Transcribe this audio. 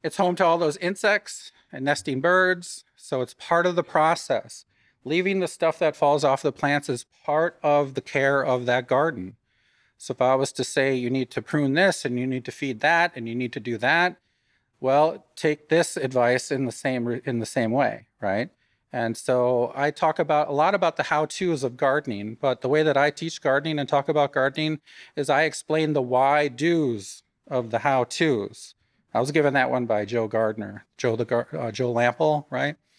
It's home to all those insects and nesting birds, so it's part of the process. Leaving the stuff that falls off the plants is part of the care of that garden. So if I was to say you need to prune this and you need to feed that and you need to do that, well, take this advice in the same way, right? And so I talk about a lot about the how-tos of gardening, but the way that I teach gardening and talk about gardening is I explain the why-dos of the how-tos. I was given that one by Joe Gardner, Joe Lample, right?